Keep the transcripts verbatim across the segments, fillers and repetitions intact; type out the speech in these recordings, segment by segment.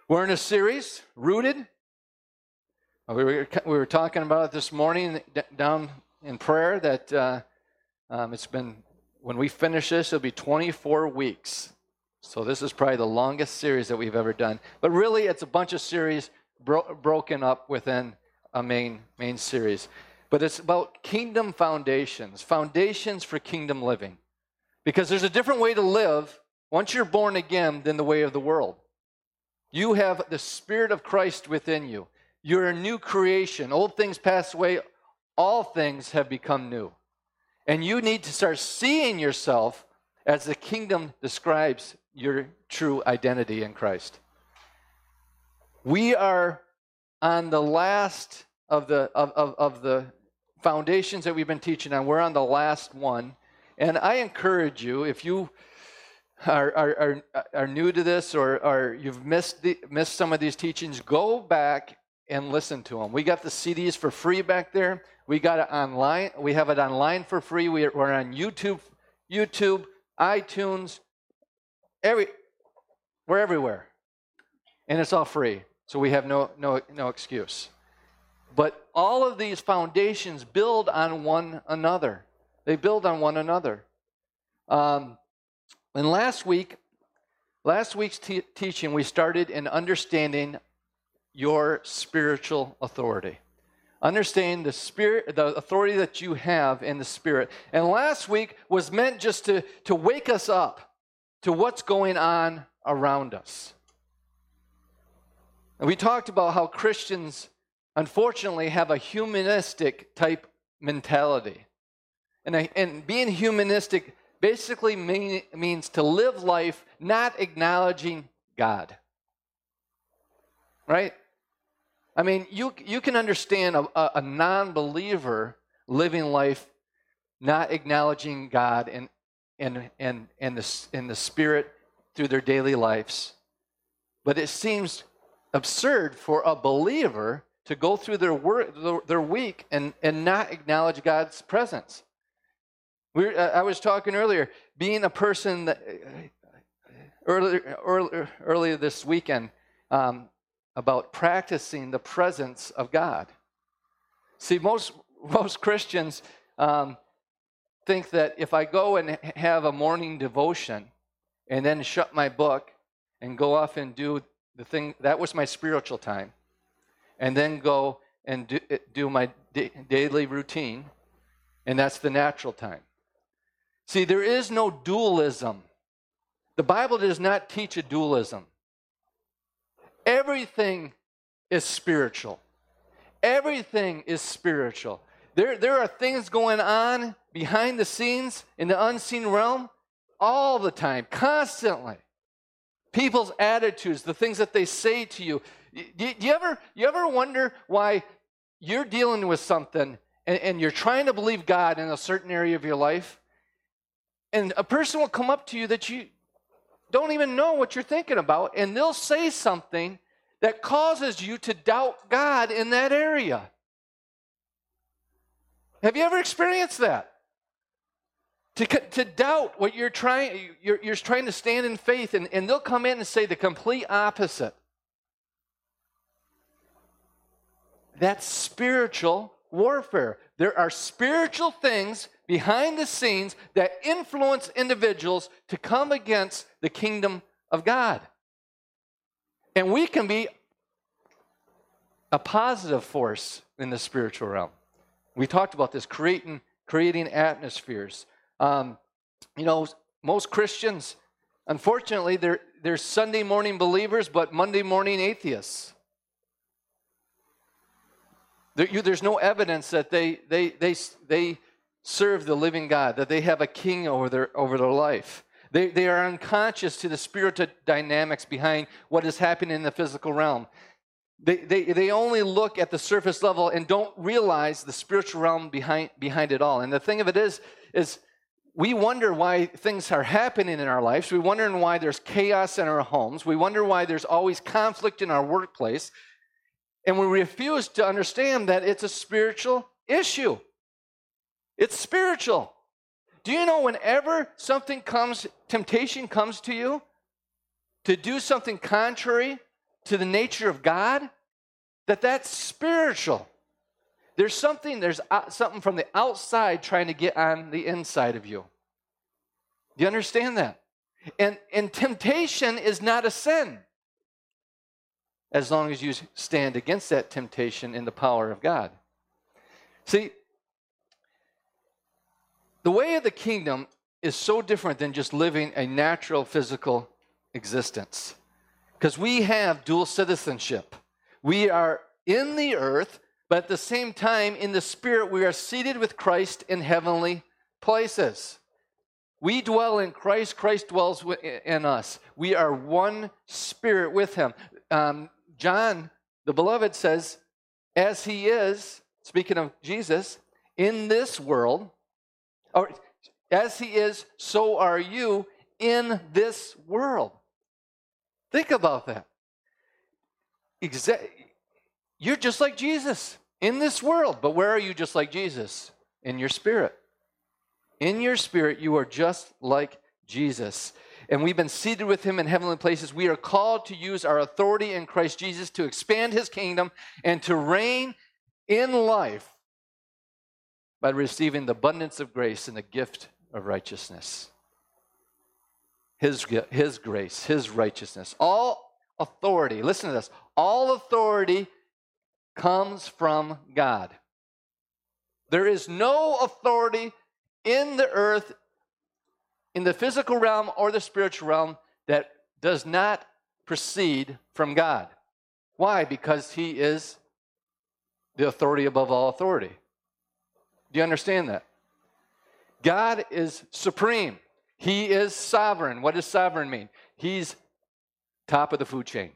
We're in a series, Rooted. We were, we were talking about it this morning down in prayer that uh, um, it's been, when we finish this, it'll be twenty-four weeks. So this is probably the longest series that we've ever done. But really, it's a bunch of series bro- broken up within a main, main series. But it's about kingdom foundations, foundations for kingdom living. Because there's a different way to live once you're born again than the way of the world. You have the Spirit of Christ within you. You're a new creation. Old things pass away. All things have become new. And you need to start seeing yourself as the kingdom describes your true identity in Christ. We are on the last of the of, of, of the foundations that we've been teaching on. We're on the last one. And I encourage you, if you Are, are, are, are new to this or, or you've missed the, missed some of these teachings, go back and listen to them. We got the C Ds for free back there. We got it online. We have it online for free. We, we're on YouTube, YouTube, iTunes, every, we're everywhere. And it's all free. So we have no, no, no excuse. But all of these foundations build on one another. They build on one another. Um, And last week, last week's te- teaching, we started in understanding your spiritual authority. Understanding the spirit, the authority that you have in the Spirit. And last week was meant just to, to wake us up to what's going on around us. And we talked about how Christians, unfortunately, have a humanistic type mentality. And, and being humanistic basically mean, means to live life not acknowledging God. Right? I mean, you you can understand a, a non-believer living life not acknowledging God and and and and the in the Spirit through their daily lives. But it seems absurd for a believer to go through their work, their week and, and not acknowledge God's presence. We, uh, I was talking earlier, being a person that earlier, earlier, earlier this weekend um, about practicing the presence of God. See, most most Christians um, think that if I go and have a morning devotion and then shut my book and go off and do the thing, that was my spiritual time, and then go and do, do my da- daily routine, and that's the natural time. See, there is no dualism. The Bible does not teach a dualism. Everything is spiritual. Everything is spiritual. There, there are things going on behind the scenes in the unseen realm all the time, constantly. People's attitudes, the things that they say to you. Do you ever, you ever wonder why you're dealing with something and, and you're trying to believe God in a certain area of your life? And a person will come up to you that you don't even know what you're thinking about, and they'll say something that causes you to doubt God in that area. Have you ever experienced that? To, to doubt what you're trying, you're, you're trying to stand in faith, and, and they'll come in and say the complete opposite. That's spiritual warfare. There are spiritual things behind the scenes that influence individuals to come against the kingdom of God. And we can be a positive force in the spiritual realm. We talked about this, creating, creating atmospheres. Um, you know, most Christians, unfortunately, they're, they're Sunday morning believers, but Monday morning atheists. There, you, there's no evidence that they, they, they, they serve the living God, that they have a king over their over their life. They they are unconscious to the spiritual dynamics behind what is happening in the physical realm. They they they only look at the surface level and don't realize the spiritual realm behind behind it all. And the thing of it is, is we wonder why things are happening in our lives. We wonder why there's chaos in our homes. We wonder why there's always conflict in our workplace. And we refuse to understand that it's a spiritual issue. It's spiritual. Do you know whenever something comes, temptation comes to you to do something contrary to the nature of God, that that's spiritual. There's something, there's something from the outside trying to get on the inside of you. Do you understand that? And, and temptation is not a sin, as long as you stand against that temptation in the power of God. See, the way of the kingdom is so different than just living a natural physical existence. Because we have dual citizenship. We are in the earth, but at the same time, in the spirit, we are seated with Christ in heavenly places. We dwell in Christ. Christ dwells in us. We are one spirit with him. Um, John, the beloved, says, as he is, speaking of Jesus, in this world, or as he is, so are you in this world. Think about that. Exa- You're just like Jesus in this world. But where are you just like Jesus? In your spirit. In your spirit, you are just like Jesus. And we've been seated with him in heavenly places. We are called to use our authority in Christ Jesus to expand his kingdom and to reign in life by receiving the abundance of grace and the gift of righteousness. His, his grace, his righteousness. All authority, listen to this, all authority comes from God. There is no authority in the earth, in the physical realm or the spiritual realm, that does not proceed from God. Why? Because he is the authority above all authority. Do you understand that? God is supreme. He is sovereign. What does sovereign mean? He's top of the food chain.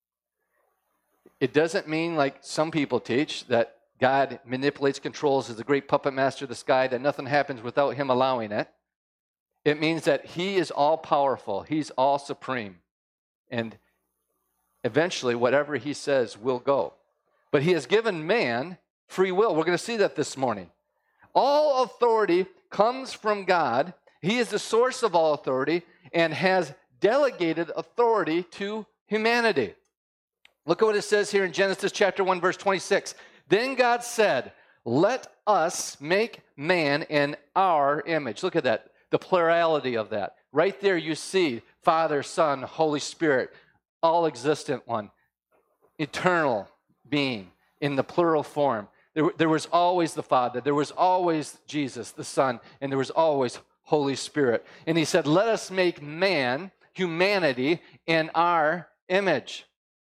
It doesn't mean, like some people teach, that God manipulates, controls, is the great puppet master of the sky, that nothing happens without him allowing it. It means that he is all powerful. He's all supreme. And eventually, whatever he says will go. But he has given man free will. We're going to see that this morning. All authority comes from God. He is the source of all authority and has delegated authority to humanity. Look at what it says here in Genesis chapter one, verse twenty-six. Then God said, let us make man in our image. Look at that, the plurality of that. Right there you see Father, Son, Holy Spirit, all existent one, eternal being in the plural form. There, there was always the Father, there was always Jesus, the Son, and there was always Holy Spirit. And he said, let us make man, humanity, in our image.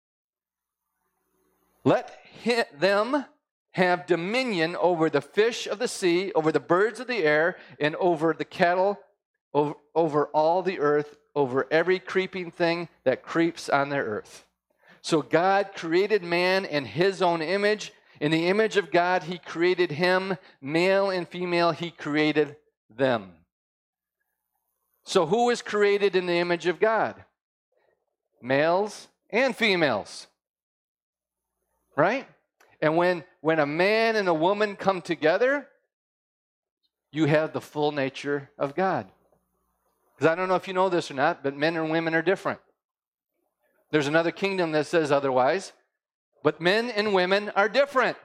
Let him, them have dominion over the fish of the sea, over the birds of the air, and over the cattle, over, over all the earth, over every creeping thing that creeps on the earth. So God created man in his own image. In the image of God, he created him. Male and female, he created them. So who is created in the image of God? Males and females. Right? And when, when a man and a woman come together, you have the full nature of God. Because I don't know if you know this or not, but men and women are different. There's another kingdom that says otherwise, but men and women are different.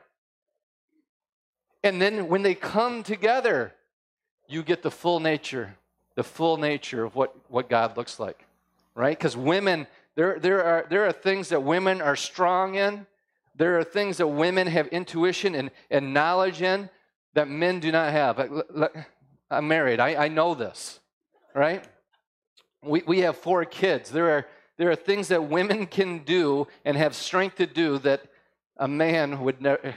And then when they come together, you get the full nature, the full nature of what, what God looks like. Right? Because women, there, there are, there are things that women are strong in. There are things that women have intuition and, and knowledge in that men do not have. I'm married. I, I know this, right? We, we have four kids. There are, there are things that women can do and have strength to do that a man would never.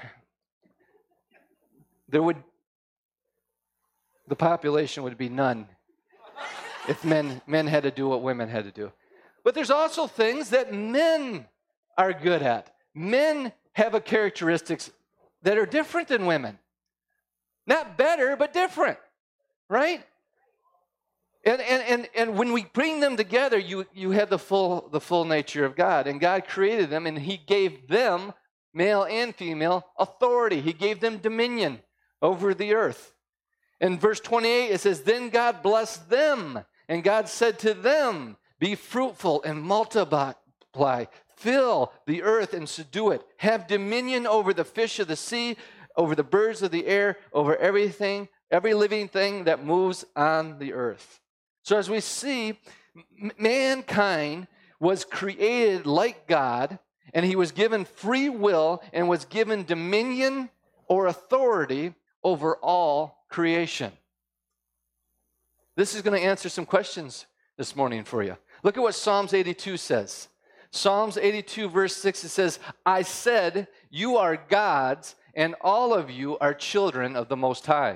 There would, the population would be none if men, men had to do what women had to do. But there's also things that men are good at. Men have a characteristics that are different than women. Not better, but different, right? And and and, and when we bring them together, you, you have the full, the full nature of God. And God created them, and he gave them, male and female, authority. He gave them dominion over the earth. In verse twenty-eight, it says, then God blessed them, and God said to them, be fruitful and multiply. fill the earth and subdue it. Have dominion over the fish of the sea, over the birds of the air, over everything, every living thing that moves on the earth. So as we see, m- mankind was created like God, and he was given free will and was given dominion or authority over all creation. This is going to answer some questions this morning for you. Look at what Psalms eighty-two says. Psalms eighty-two, verse six, it says, I said, you are gods, and all of you are children of the Most High.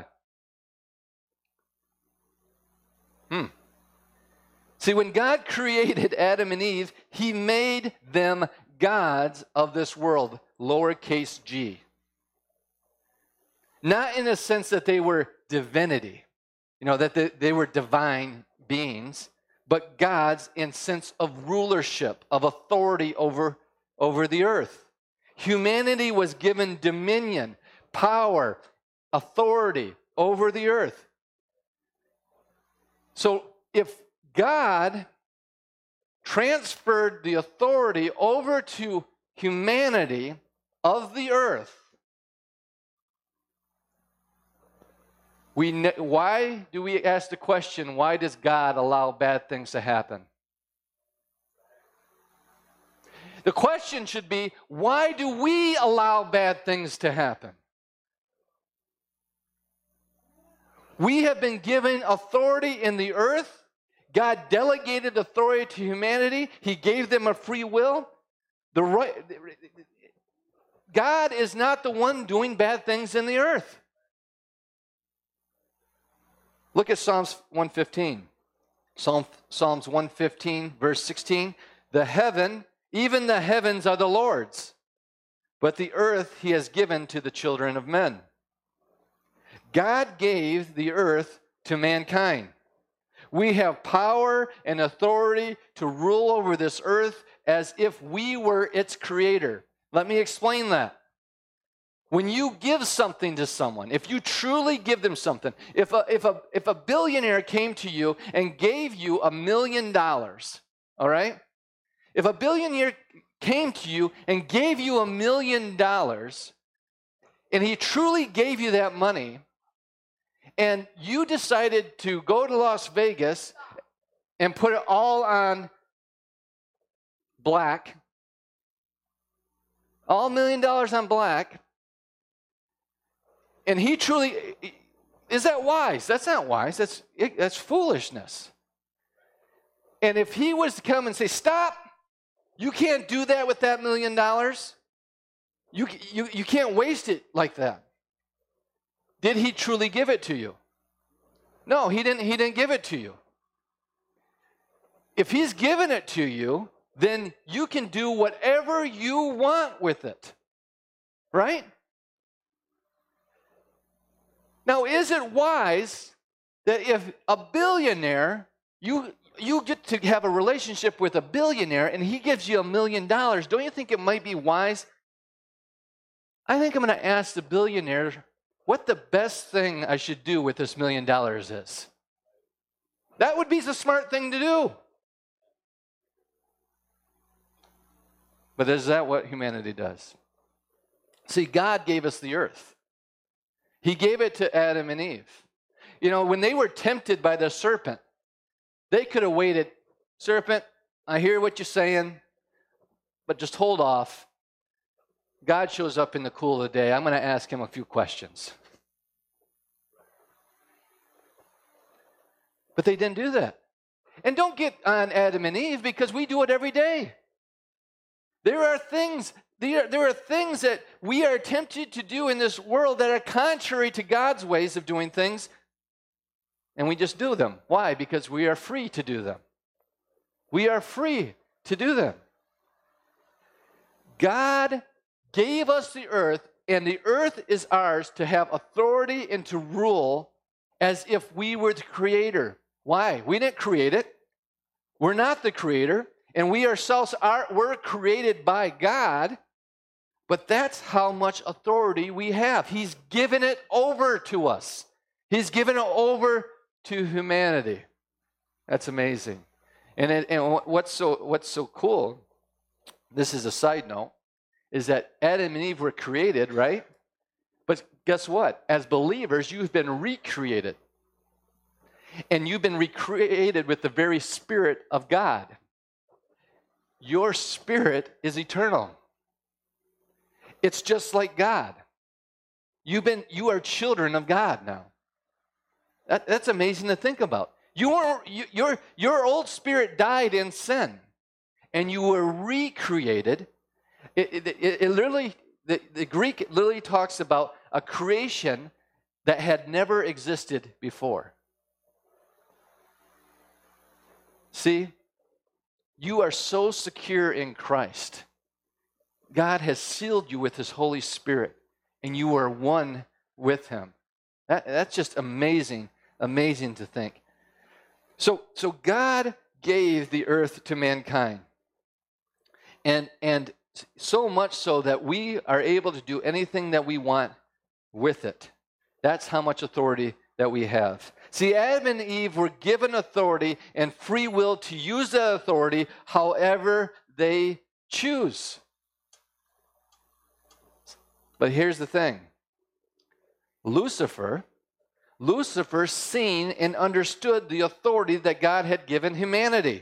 Hmm. See, when God created Adam and Eve, he made them gods of this world, lowercase g. Not in the sense that they were divinity, you know, that they, they were divine beings, but gods in sense of rulership, of authority over, over the earth. Humanity was given dominion, power, authority over the earth. So if God transferred the authority over to humanity of the earth, we ne- why do we ask the question, why does God allow bad things to happen? The question should be, why do we allow bad things to happen? We have been given authority in the earth. God delegated authority to humanity. He gave them a free will. The right, God is not the one doing bad things in the earth. Look at Psalms one fifteen. Psalm, Psalms one fifteen, verse sixteen. The heaven, even the heavens are the Lord's, but the earth he has given to the children of men. God gave the earth to mankind. We have power and authority to rule over this earth as if we were its creator. Let me explain that. When you give something to someone, if you truly give them something, if a, if a, if a billionaire came to you and gave you a million dollars, all right? If a billionaire came to you and gave you a million dollars, and he truly gave you that money, and you decided to go to Las Vegas and put it all on black, all million dollars on black, and he truly, is that wise? That's not wise. That's, that's foolishness. And if he was to come and say, stop, you can't do that with that million dollars. You, you, you can't waste it like that. Did he truly give it to you? No, he didn't, he didn't give it to you. If he's given it to you, then you can do whatever you want with it. Right? Now, is it wise that if a billionaire, you, you get to have a relationship with a billionaire and he gives you a million dollars, don't you think it might be wise? I think I'm going to ask the billionaire what the best thing I should do with this million dollars is. That would be the smart thing to do. But is that what humanity does? See, God gave us the earth. He gave it to Adam and Eve. You know, when they were tempted by the serpent, they could have waited. Serpent, I hear what you're saying, but just hold off. God shows up in the cool of the day. I'm going to ask him a few questions. But they didn't do that. And don't get on Adam and Eve, because we do it every day. There are things, there are, there are things that we are tempted to do in this world that are contrary to God's ways of doing things, and we just do them. Why? Because we are free to do them. We are free to do them. God gave us the earth, and the earth is ours to have authority and to rule as if we were the creator. Why? We didn't create it. We're not the creator, and we ourselves are we're created by God, but that's how much authority we have. He's given it over to us. He's given it over to humanity. That's amazing. And, it, and what's so what's so cool, this is a side note, is that Adam and Eve were created, right? But guess what? As believers, you've been recreated. And you've been recreated with the very Spirit of God. Your spirit is eternal. It's just like God. You've been, you are children of God now. That, that's amazing to think about. You were, you, your, your old spirit died in sin, and you were recreated. It, it, it, it literally, the, the Greek literally talks about a creation that had never existed before. See, you are so secure in Christ. God has sealed you with His Holy Spirit, and you are one with Him. That, that's just amazing, amazing to think. So, so God gave the earth to mankind, and and so much so that we are able to do anything that we want with it. That's how much authority that we have. See, Adam and Eve were given authority and free will to use that authority however they choose. But here's the thing. Lucifer, Lucifer seen and understood the authority that God had given humanity.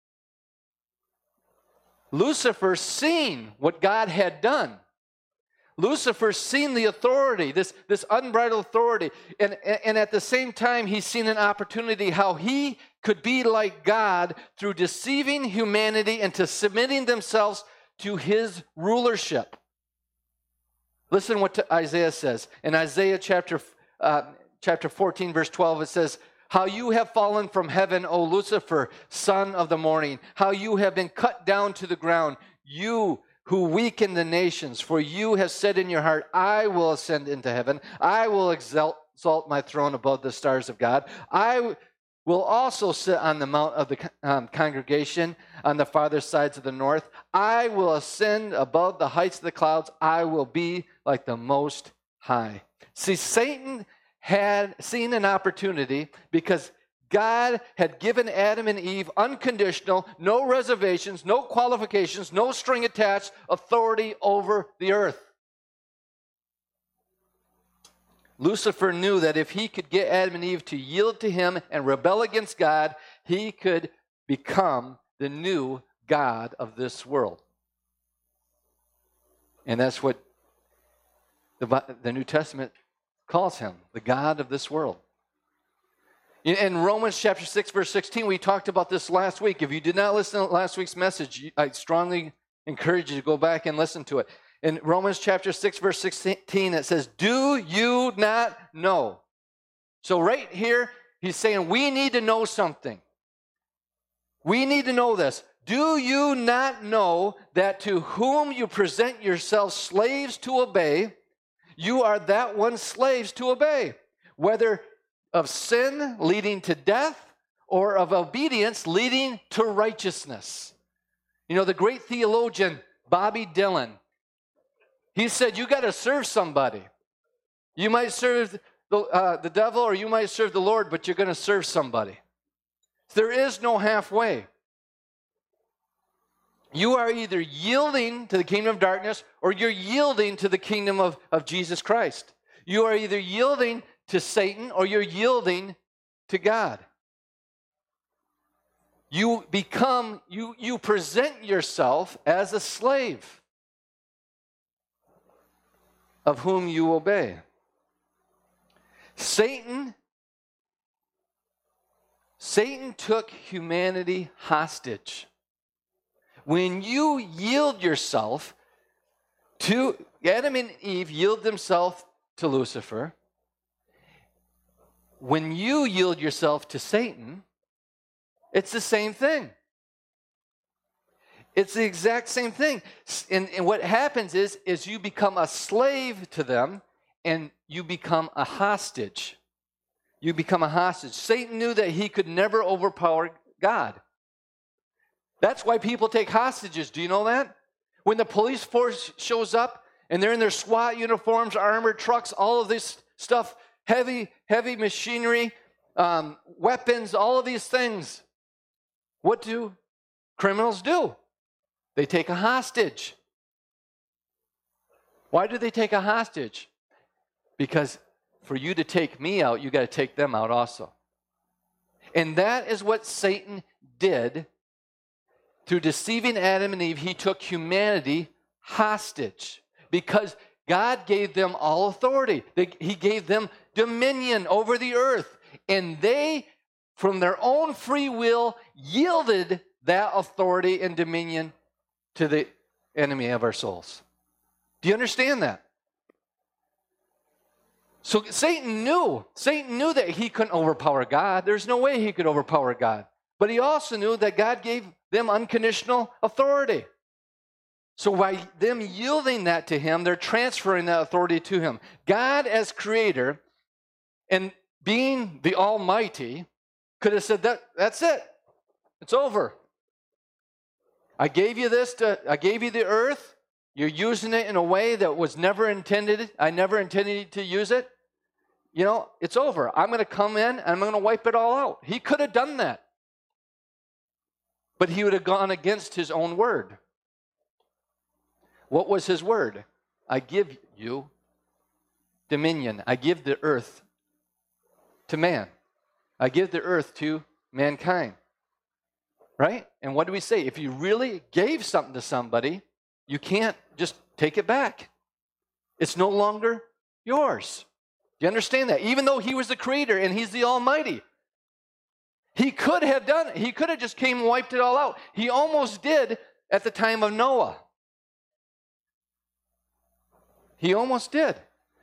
Lucifer seen what God had done. Lucifer seen the authority, this, this unbridled authority, and, and at the same time, he's seen an opportunity how he could be like God through deceiving humanity into submitting themselves to his rulership. Listen what Isaiah says. In Isaiah chapter, uh, chapter fourteen, verse twelve, it says, "How you have fallen from heaven, O Lucifer, son of the morning, how you have been cut down to the ground, you who weaken the nations, for you have said in your heart, I will ascend into heaven. I will exalt, exalt my throne above the stars of God. I will also sit on the mount of the um, congregation on the farther sides of the north. I will ascend above the heights of the clouds. I will be like the Most High." See, Satan had seen an opportunity because God had given Adam and Eve unconditional, no reservations, no qualifications, no string attached authority over the earth. Lucifer knew that if he could get Adam and Eve to yield to him and rebel against God, he could become the new God of this world. And that's what the, the New Testament calls him, the God of this world. In Romans chapter six, verse sixteen, we talked about this last week. If you did not listen to last week's message, I strongly encourage you to go back and listen to it. In Romans chapter six, verse sixteen, it says, "Do you not know?" So right here, he's saying we need to know something. We need to know this. "Do you not know that to whom you present yourselves slaves to obey, you are that one slaves to obey, whether of sin leading to death or of obedience leading to righteousness?" You know, the great theologian Bobby Dylan, he said, you got to serve somebody. You might serve the, uh, the devil or you might serve the Lord, but you're going to serve somebody. There is no halfway. You are either yielding to the kingdom of darkness or you're yielding to the kingdom of, of Jesus Christ. You are either yielding to Satan or you're yielding to God. You become, you, you present yourself as a slave of whom you obey. Satan, Satan took humanity hostage. When you yield yourself to, Adam and Eve yield themselves to Lucifer. When you yield yourself to Satan, it's the same thing. It's the exact same thing. And, and what happens is, is you become a slave to them and you become a hostage. You become a hostage. Satan knew that he could never overpower God. That's why people take hostages. Do you know that? When the police force shows up and they're in their SWAT uniforms, armored trucks, all of this stuff, heavy, heavy machinery, um, weapons, all of these things, what do criminals do? They take a hostage. Why do they take a hostage? Because for you to take me out, you got to take them out also. And that is what Satan did through deceiving Adam and Eve. He took humanity hostage because God gave them all authority. He gave them dominion over the earth. And they, from their own free will, yielded that authority and dominion to the enemy of our souls. Do you understand that? So Satan knew, Satan knew that he couldn't overpower God. There's no way he could overpower God. But he also knew that God gave them unconditional authority. So by them yielding that to him, they're transferring that authority to him. God as creator and being the Almighty could have said, that, that's it. It's over. I gave you this, to, I gave you the earth. You're using it in a way that was never intended. I never intended to use it. You know, it's over. I'm going to come in and I'm going to wipe it all out. He could have done that. But he would have gone against his own word. What was his word? I give you dominion. I give the earth to man. I give the earth to mankind. Right? And what do we say? If you really gave something to somebody, you can't just take it back. It's no longer yours. Do you understand that? Even though he was the creator and he's the Almighty. He could have done it. He could have just came and wiped it all out. He almost did at the time of Noah. He almost did.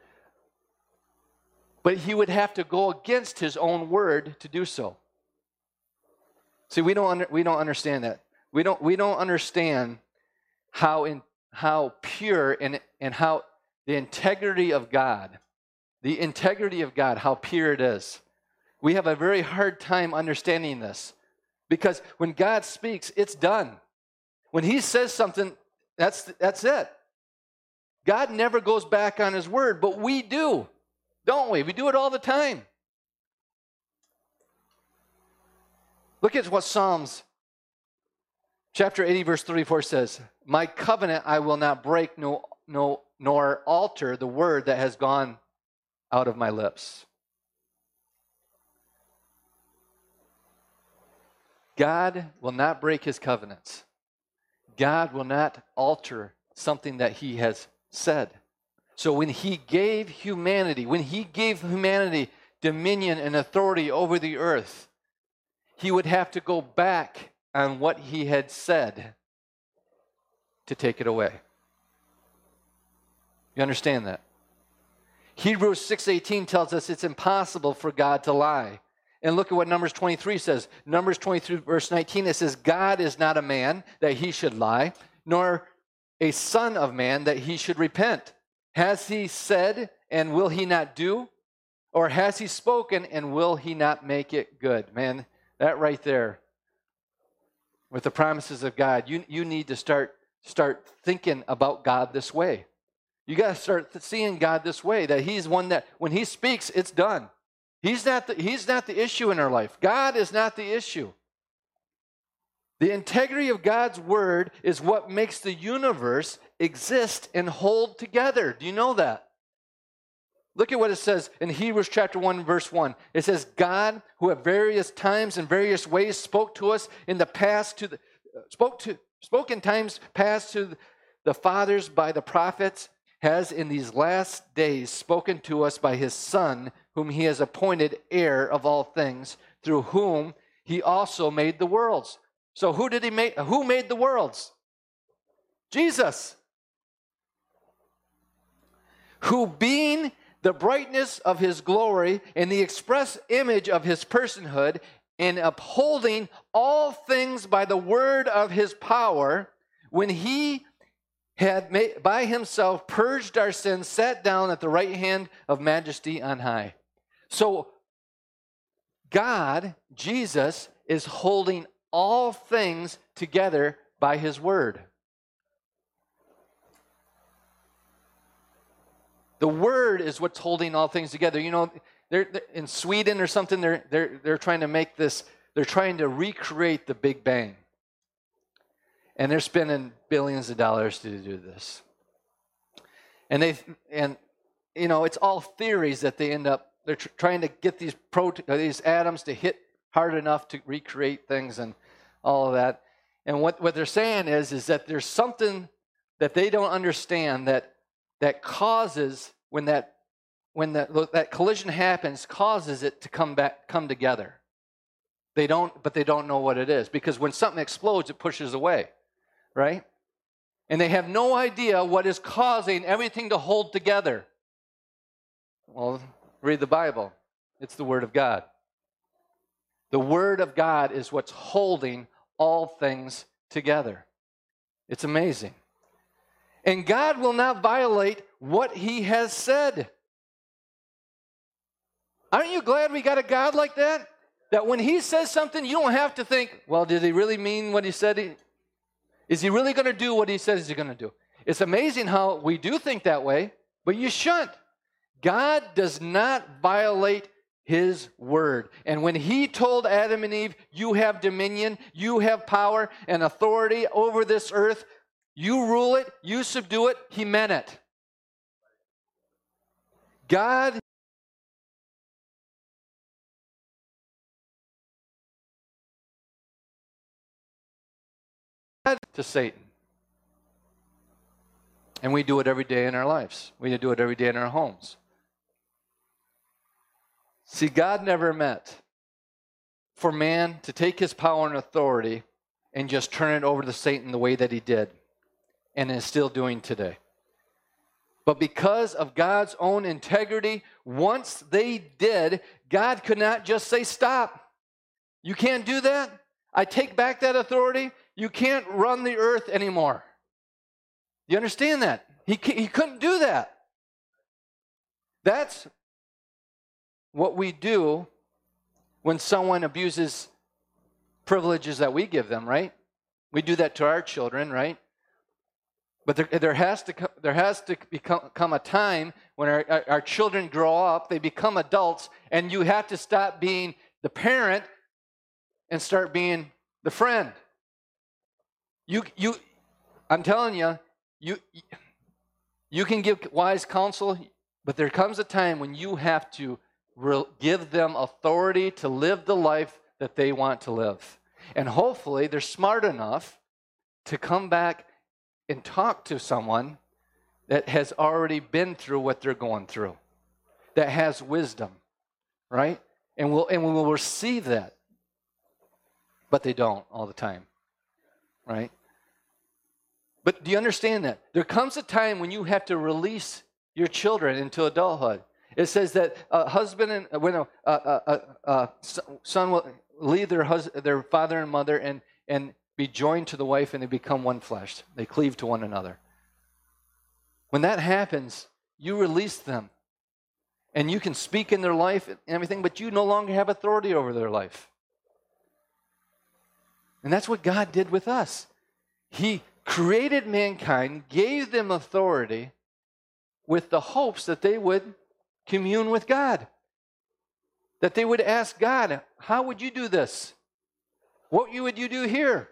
But he would have to go against his own word to do so. See, we don't under, we don't understand that. We don't we don't understand how in how pure and and how the integrity of God, the integrity of God, how pure it is. We have a very hard time understanding this because when God speaks, it's done. When he says something, that's that's it. God never goes back on his word, but we do, don't we? We do it all the time. Look at what Psalms chapter eighty, verse thirty-four says. My covenant I will not break, no, no, nor alter the word that has gone out of my lips. God will not break his covenants. God will not alter something that he has said. So when he gave humanity, when he gave humanity dominion and authority over the earth, he would have to go back on what he had said to take it away. You understand that? Hebrews six eighteen tells us it's impossible for God to lie. And look at what Numbers twenty-three says. Numbers twenty-three, verse nineteen, it says, God is not a man that he should lie, nor a son of man that he should repent. Has he said, and will he not do? Or has he spoken, and will he not make it good? Man, that right there, with the promises of God, you, you need to start, start thinking about God this way. You got to start seeing God this way, that he's one that, when he speaks, it's done. He's not the, he's not the issue in our life. God is not the issue. The integrity of God's word is what makes the universe exist and hold together. Do you know that? Look at what it says in Hebrews chapter one, verse one. It says, God, who at various times and various ways spoke to us in the past, to the, spoke to spoke in times past to the fathers by the prophets, has in these last days spoken to us by his Son, whom he has appointed heir of all things, through whom he also made the worlds. So who did he make? Who made the worlds? Jesus. Who being the brightness of his glory and the express image of his personhood, in upholding all things by the word of his power, when he had made, by himself purged our sins, sat down at the right hand of majesty on high. So God, Jesus, is holding all things together by his word. The word is what's holding all things together. You know, they're, they're in Sweden or something, they're, they're, they're trying to make this, they're trying to recreate the Big Bang. And they're spending billions of dollars to do this. And they and you know, it's all theories that they end up they're tr- trying to get these prote- these atoms to hit hard enough to recreate things and all of that. And what, what they're saying is is that there's something that they don't understand that that causes when that when that that collision happens causes it to come back come together. They don't but they don't know what it is, because when something explodes it pushes away, right? And they have no idea what is causing everything to hold together. Well, read the Bible. It's the Word of God. The Word of God is what's holding all things together. It's amazing. And God will not violate what He has said. Aren't you glad we got a God like that? That when He says something, you don't have to think, well, did He really mean what He said? He, is He really going to do what He says He's going to do? It's amazing how we do think that way, but you shouldn't. God does not violate His word. And when He told Adam and Eve, you have dominion, you have power and authority over this earth, you rule it, you subdue it, He meant it. God to Satan. And we do it every day in our lives. We do it every day in our homes. See, God never meant for man to take his power and authority and just turn it over to Satan the way that he did and is still doing today. But because of God's own integrity, once they did, God could not just say, stop. You can't do that. I take back that authority. You can't run the earth anymore. You understand that? He, he couldn't do that. That's what we do when someone abuses privileges that we give them, right? We do that to our children, right? But there, there has to there has to become come a time when our, our, our children grow up, they become adults, and you have to stop being the parent and start being the friend. You you, I'm telling you, you you can give wise counsel, but there comes a time when you have to re- give them authority to live the life that they want to live, and hopefully they're smart enough to come back and talk to someone that has already been through what they're going through, that has wisdom, right? And we'll and we will receive that. But they don't all the time, right? But do you understand that? There comes a time when you have to release your children into adulthood. It says that a husband and when a, a, a, a son will leave their hus- their father and mother and and be joined to the wife, and they become one flesh. They cleave to one another. When that happens, you release them. And you can speak in their life and everything, but you no longer have authority over their life. And that's what God did with us. He created mankind, gave them authority with the hopes that they would commune with God. That they would ask God, how would you do this? What would you do here?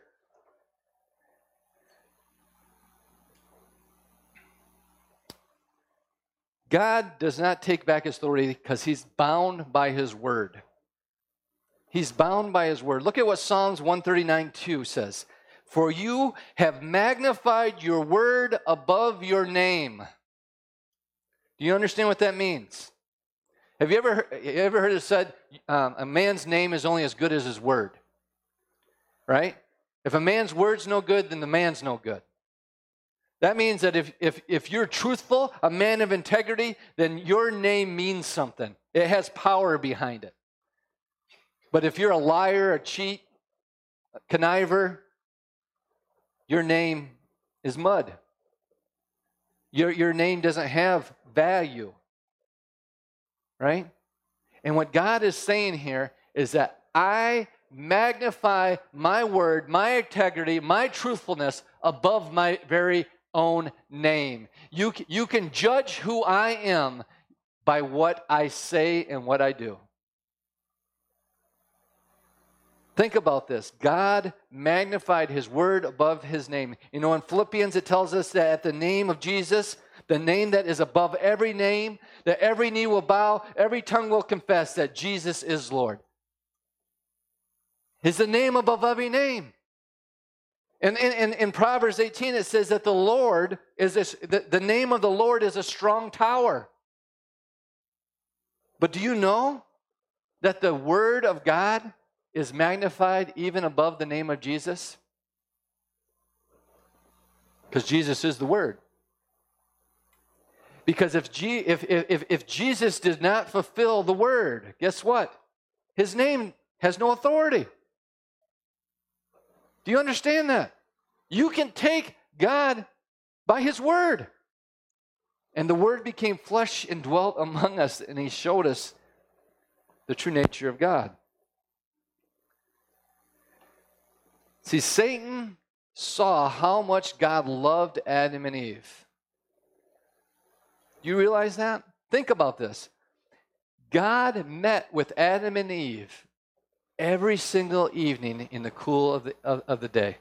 God does not take back his authority because he's bound by his word. He's bound by his word. Look at what Psalms one thirty-nine two says. For you have magnified your word above your name. Do you understand what that means? Have you ever, have you ever heard it said, um, a man's name is only as good as his word? Right? If a man's word's no good, then the man's no good. That means that if, if, if you're truthful, a man of integrity, then your name means something. It has power behind it. But if you're a liar, a cheat, a conniver, your name is mud. Your, your name doesn't have value. Right? And what God is saying here is that I magnify my word, my integrity, my truthfulness above my very own name. You, you can judge who I am by what I say and what I do. Think about this. God magnified his word above his name. You know, in Philippians, it tells us that at the name of Jesus, the name that is above every name, that every knee will bow, every tongue will confess that Jesus is Lord. Is the name above every name. And in, in, in Proverbs eighteen, it says that the Lord is a, the, the name of the Lord is a strong tower. But do you know that the word of God is magnified even above the name of Jesus? Because Jesus is the word. Because if, G, if, if, if Jesus did not fulfill the word, guess what? His name has no authority. Do you understand that? You can take God by his word. And the word became flesh and dwelt among us, and he showed us the true nature of God. See, Satan saw how much God loved Adam and Eve. Do you realize that? Think about this. God met with Adam and Eve every single evening in the cool of the, of, of the day.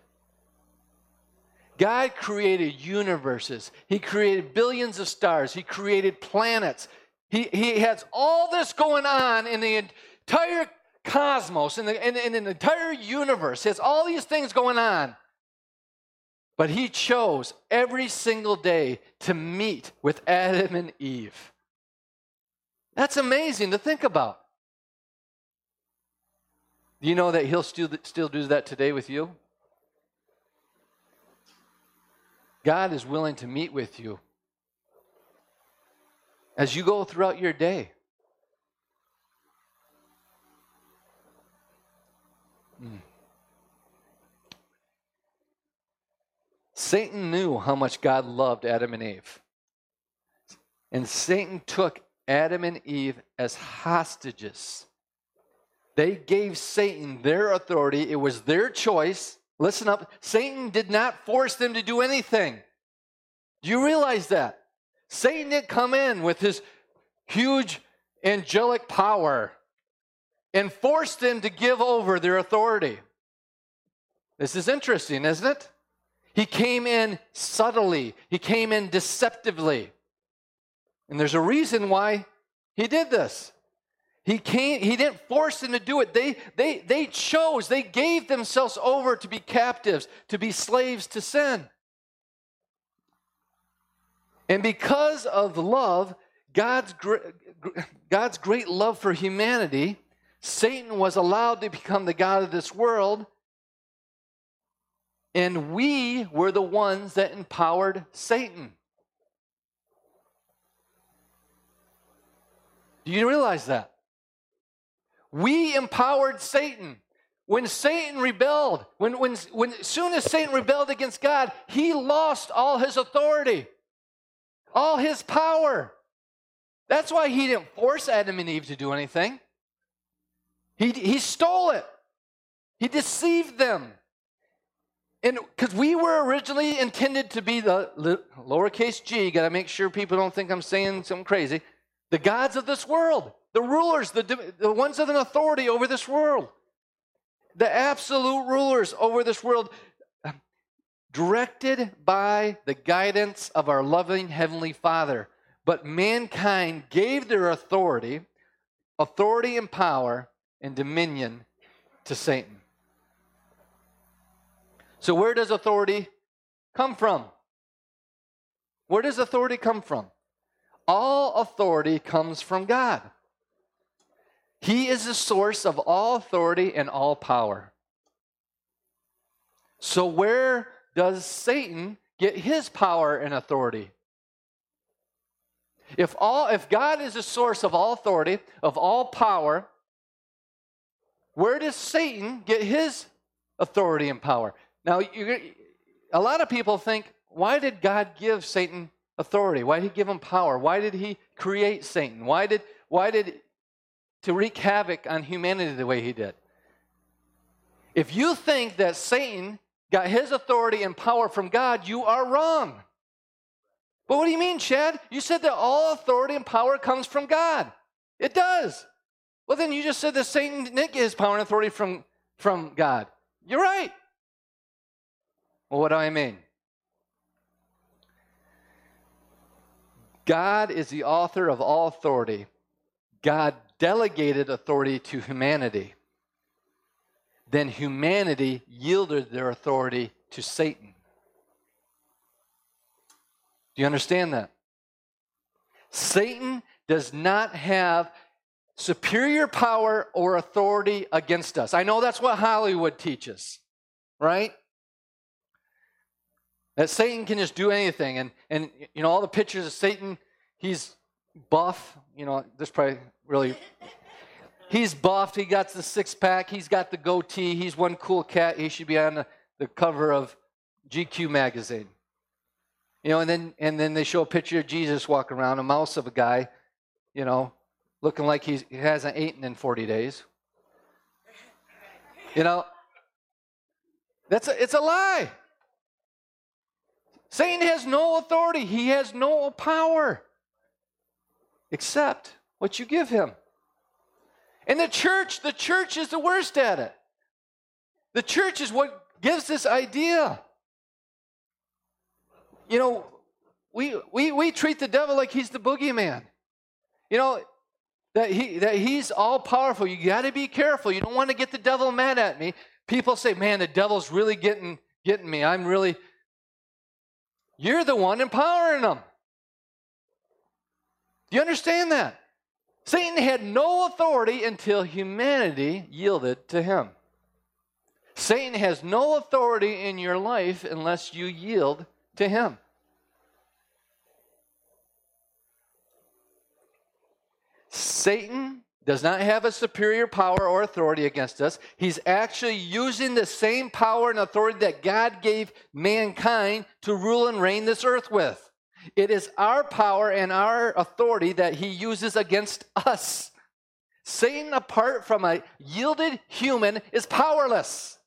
God created universes. He created billions of stars. He created planets. He, he has all this going on in the entire cosmos, in the, in, in the entire universe. He has all these things going on. But he chose every single day to meet with Adam and Eve. That's amazing to think about. Do you know that he'll still, still do that today with you? God is willing to meet with you as you go throughout your day. Mm. Satan knew how much God loved Adam and Eve. And Satan took Adam and Eve as hostages. They gave Satan their authority. It was their choice. Listen up. Satan did not force them to do anything. Do you realize that? Satan didn't come in with his huge angelic power and force them to give over their authority. This is interesting, isn't it? He came in subtly. He came in deceptively. And there's a reason why he did this. He came, he didn't force them to do it. They, they, they chose, they gave themselves over to be captives, to be slaves to sin. And because of love, God's, God's great love for humanity, Satan was allowed to become the god of this world, and we were the ones that empowered Satan. Do you realize that? We empowered Satan. When Satan rebelled, when, when, when as soon as Satan rebelled against God, he lost all his authority, all his power. That's why he didn't force Adam and Eve to do anything. He, he stole it. He deceived them. And because we were originally intended to be the lowercase g, got to make sure people don't think I'm saying something crazy, the gods of this world. The rulers, the, the ones with an authority over this world. The absolute rulers over this world, directed by the guidance of our loving Heavenly Father. But mankind gave their authority, authority and power and dominion to Satan. So where does authority come from? Where does authority come from? All authority comes from God. He is the source of all authority and all power. So where does Satan get his power and authority? If all, if God is the source of all authority, of all power, where does Satan get his authority and power? Now, you, a lot of people think, why did God give Satan authority? Why did he give him power? Why did he create Satan? Why did, why did to wreak havoc on humanity the way he did? If you think that Satan got his authority and power from God, you are wrong. But what do you mean, Chad? You said that all authority and power comes from God. It does. Well, then you just said that Satan didn't get his power and authority from, from God. You're right. Well, what do I mean? God is the author of all authority. God delegated authority to humanity. Then humanity yielded their authority to Satan. Do you understand that? Satan does not have superior power or authority against us. I know that's what Hollywood teaches, right? That Satan can just do anything. And, and you know, all the pictures of Satan, he's buff. You know, this probably really... He's buffed. He got the six-pack. He's got the goatee. He's one cool cat. He should be on the, the cover of G Q magazine. You know, and then and then they show a picture of Jesus walking around, a mouse of a guy, you know, looking like he's, he hasn't eaten in forty days. You know, that's a, it's a lie. Satan has no authority. He has no power except what you give him. And the church, the church is the worst at it. The church is what gives this idea. You know, we we we treat the devil like he's the boogeyman. You know, that he that he's all powerful. You got to be careful. You don't want to get the devil mad at me. People say, "Man, the devil's really getting getting me. I'm really..." You're the one empowering them. Do you understand that? Satan had no authority until humanity yielded to him. Satan has no authority in your life unless you yield to him. Satan does not have a superior power or authority against us. He's actually using the same power and authority that God gave mankind to rule and reign this earth with. It is our power and our authority that he uses against us. Satan, apart from a yielded human, is powerless.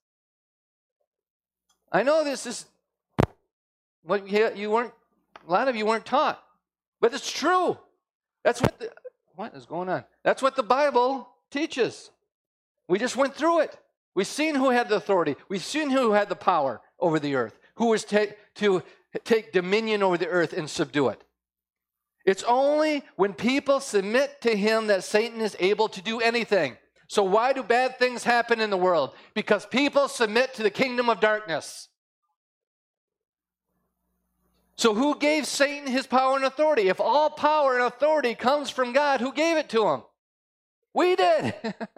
I know this is what you weren't, a lot of you weren't taught, but it's true. That's what the, what is going on? That's what the Bible teaches. We just went through it. We've seen who had the authority. We've seen who had the power over the earth, who was ta- to take dominion over the earth and subdue it. It's only when people submit to him that Satan is able to do anything. So why do bad things happen in the world? Because people submit to the kingdom of darkness. So who gave Satan his power and authority? If all power and authority comes from God, who gave it to him? We did.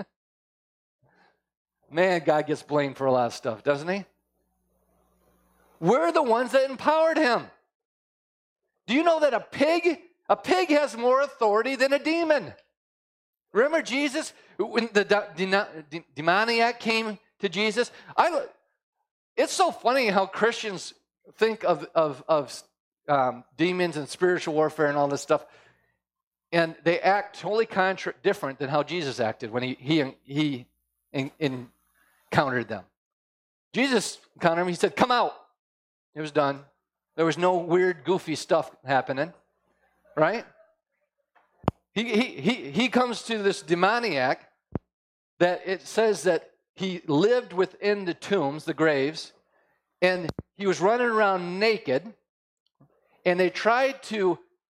Man, God gets blamed for a lot of stuff, doesn't he? We're the ones that empowered him. Do you know that a pig, a pig has more authority than a demon? Remember Jesus, when the de- demoniac came to Jesus? I, it's so funny how Christians think of, of, of um, demons and spiritual warfare and all this stuff, and they act totally contra- different than how Jesus acted when he, he, he in, encountered them. Jesus encountered him, he said, "Come out." It was done. There was no weird, goofy stuff happening, right? He, he, he, he comes to this demoniac that it says that he lived within the tombs, the graves, and he was running around naked, and they tried to...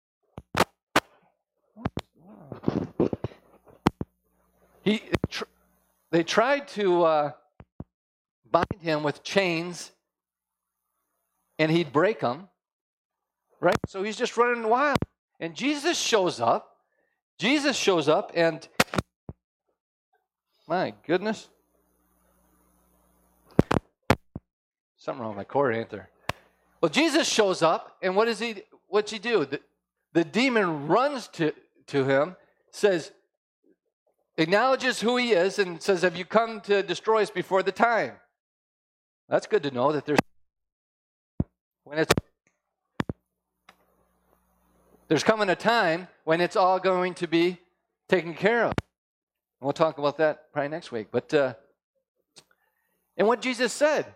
He, they tried to uh, bind him with chains, and he'd break them, right? So he's just running wild. And Jesus shows up. Jesus shows up, and my goodness. Something wrong with my cord, ain't there? Well, Jesus shows up, and what does he, what's he do? The, the demon runs to, to him, says, acknowledges who he is, and says, "Have you come to destroy us before the time?" That's good to know that there's When it's there's coming a time when it's all going to be taken care of. We'll talk about that probably next week. But uh, and what Jesus said,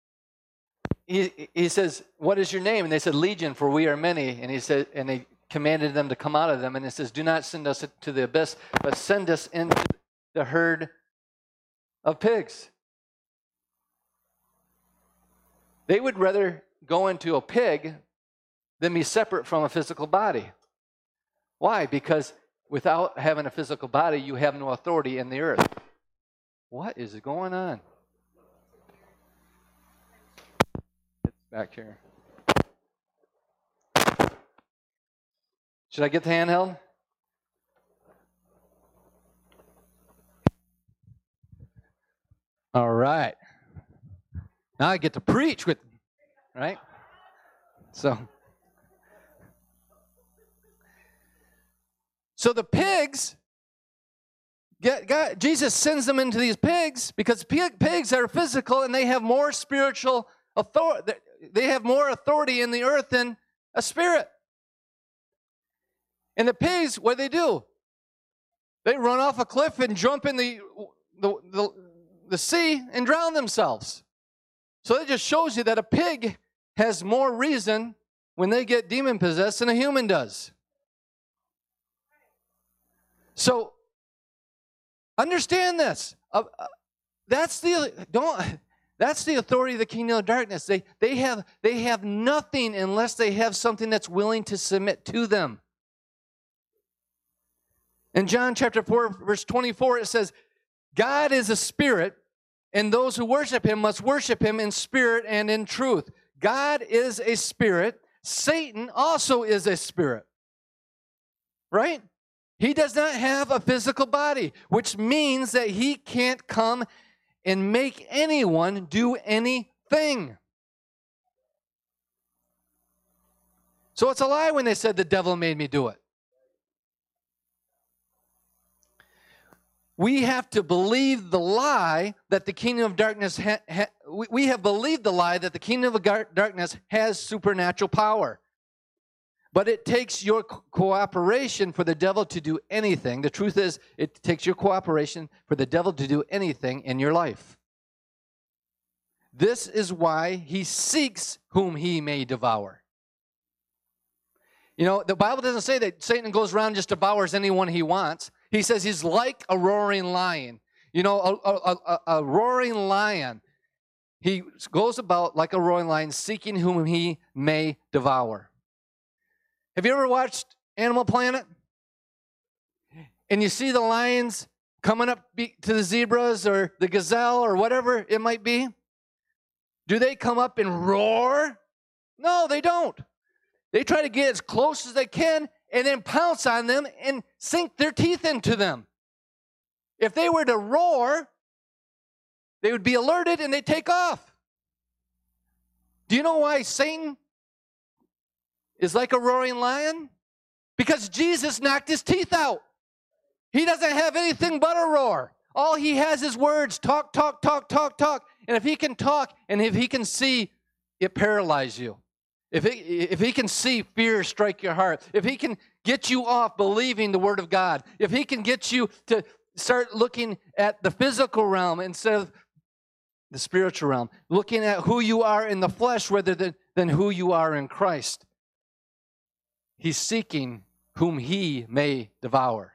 he he says, "What is your name?" And they said, "Legion, for we are many." And he said, and he commanded them to come out of them. And he says, "Do not send us to the abyss, but send us into the herd of pigs." They would rather go into a pig than be separate from a physical body. Why? Because without having a physical body, you have no authority in the earth. What is going on? It's back here. Should I get the handheld? All right. Now I get to preach with, right? So, so the pigs, get, God, Jesus sends them into these pigs because pig, pigs are physical and they have more spiritual authority. They have more authority in the earth than a spirit. And the pigs, what do they do? They run off a cliff and jump in the the, the, the sea and drown themselves. So it just shows you that a pig has more reason when they get demon-possessed than a human does. So understand this. Uh, uh, that's the don't. That's the authority of the kingdom of darkness. They they have they have nothing unless they have something that's willing to submit to them. In John chapter four, verse twenty-four, it says, God is a spirit, and those who worship him must worship him in spirit and in truth. God is a spirit. Satan also is a spirit. Right? He does not have a physical body, which means that he can't come and make anyone do anything. So it's a lie when they said the devil made me do it. We have to believe the lie that the kingdom of darkness, ha- ha- we have believed the lie that the kingdom of gar- darkness has supernatural power. But it takes your co- cooperation for the devil to do anything. The truth is, it takes your cooperation for the devil to do anything in your life. This is why he seeks whom he may devour. You know, the Bible doesn't say that Satan goes around and just devours anyone he wants. He says he's like a roaring lion. You know, a, a, a, a roaring lion. He goes about like a roaring lion, seeking whom he may devour. Have you ever watched Animal Planet? And you see the lions coming up to the zebras or the gazelle or whatever it might be? Do they come up and roar? No, they don't. They try to get as close as they can and then pounce on them and sink their teeth into them. If they were to roar, they would be alerted and they'd take off. Do you know why Satan is like a roaring lion? Because Jesus knocked his teeth out. He doesn't have anything but a roar. All he has is words. Talk, talk, talk, talk, talk. And if he can talk and if he can see, it paralyzes you. If he, if he can see fear strike your heart, if he can get you off believing the word of God, if he can get you to start looking at the physical realm instead of the spiritual realm, looking at who you are in the flesh rather than, than who you are in Christ, he's seeking whom he may devour.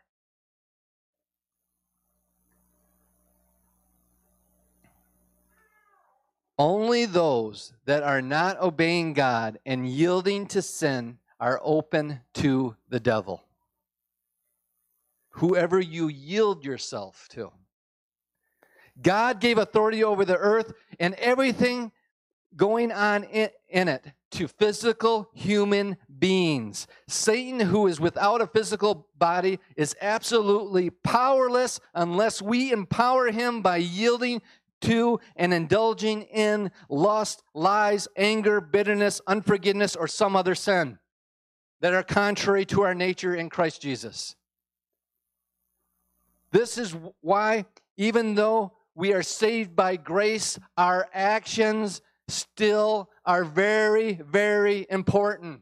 Only those that are not obeying God and yielding to sin are open to the devil. Whoever you yield yourself to. God gave authority over the earth and everything going on in, in it to physical human beings. Satan, who is without a physical body, is absolutely powerless unless we empower him by yielding to and indulging in lust, lies, anger, bitterness, unforgiveness, or some other sin that are contrary to our nature in Christ Jesus. This is why, even though we are saved by grace, our actions still are very, very important.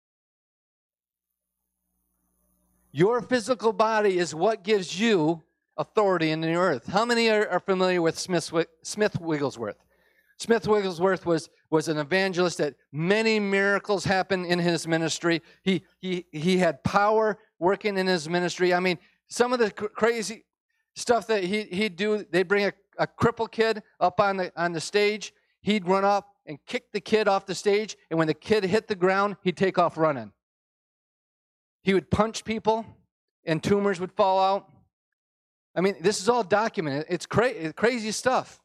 Your physical body is what gives you authority in the earth. How many are, are familiar with Smith, Smith Wigglesworth? Smith Wigglesworth was, was an evangelist that many miracles happened in his ministry. He, he, he had power working in his ministry. I mean, some of the cr- crazy stuff that he, he'd do, they'd bring a, a crippled kid up on the, on the stage. He'd run up and kick the kid off the stage, and when the kid hit the ground, he'd take off running. He would punch people, and tumors would fall out. I mean, this is all documented. It's cra- crazy stuff.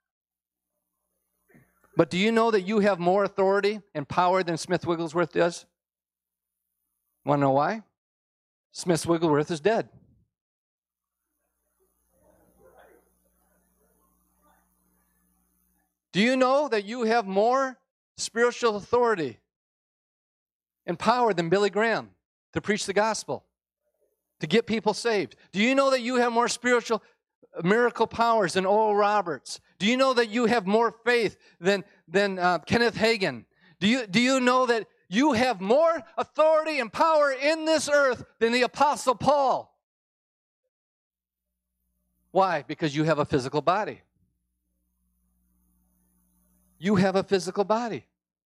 But do you know that you have more authority and power than Smith Wigglesworth does? Want to know why? Smith Wigglesworth is dead. Do you know that you have more spiritual authority and power than Billy Graham to preach the gospel, to get people saved? Do you know that you have more spiritual miracle powers than Oral Roberts? Do you know that you have more faith than, than uh, Kenneth Hagin? Do you, do you know that you have more authority and power in this earth than the Apostle Paul? Why? Because you have a physical body. You have a physical body.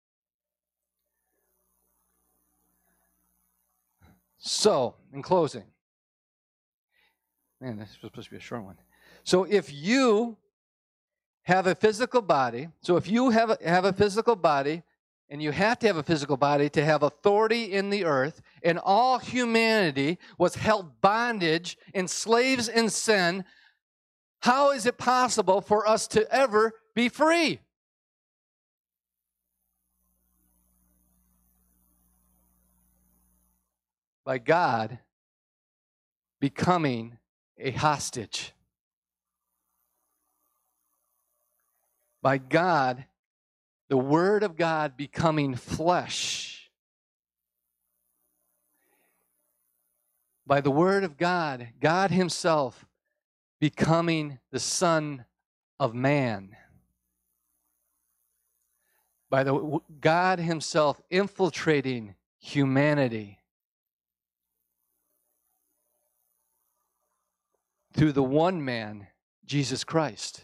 So, in closing, man, this was supposed to be a short one. So if you have a physical body, so if you have a, have a physical body, and you have to have a physical body to have authority in the earth, and all humanity was held bondage and slaves in sin, how is it possible for us to ever be free? By God becoming a hostage. By God, the Word of God becoming flesh. By the Word of God, God Himself becoming the Son of Man. By the God Himself infiltrating humanity. Through the one man, Jesus Christ.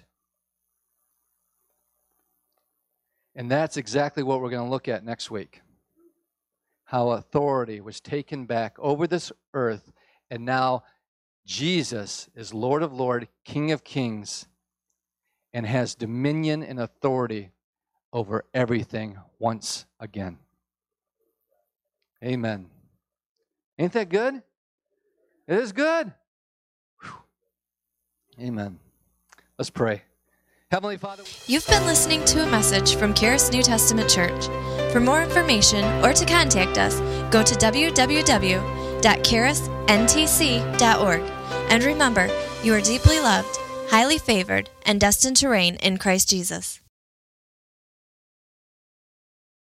And that's exactly what we're going to look at next week. How authority was taken back over this earth, and now Jesus is Lord of Lords, King of Kings, and has dominion and authority over everything once again. Amen. Ain't that good? It is good. Amen. Let's pray. Heavenly Father, you've been listening to a message from Charis New Testament Church. For more information or to contact us, go to w w w dot charis n t c dot org. And remember, you are deeply loved, highly favored, and destined to reign in Christ Jesus.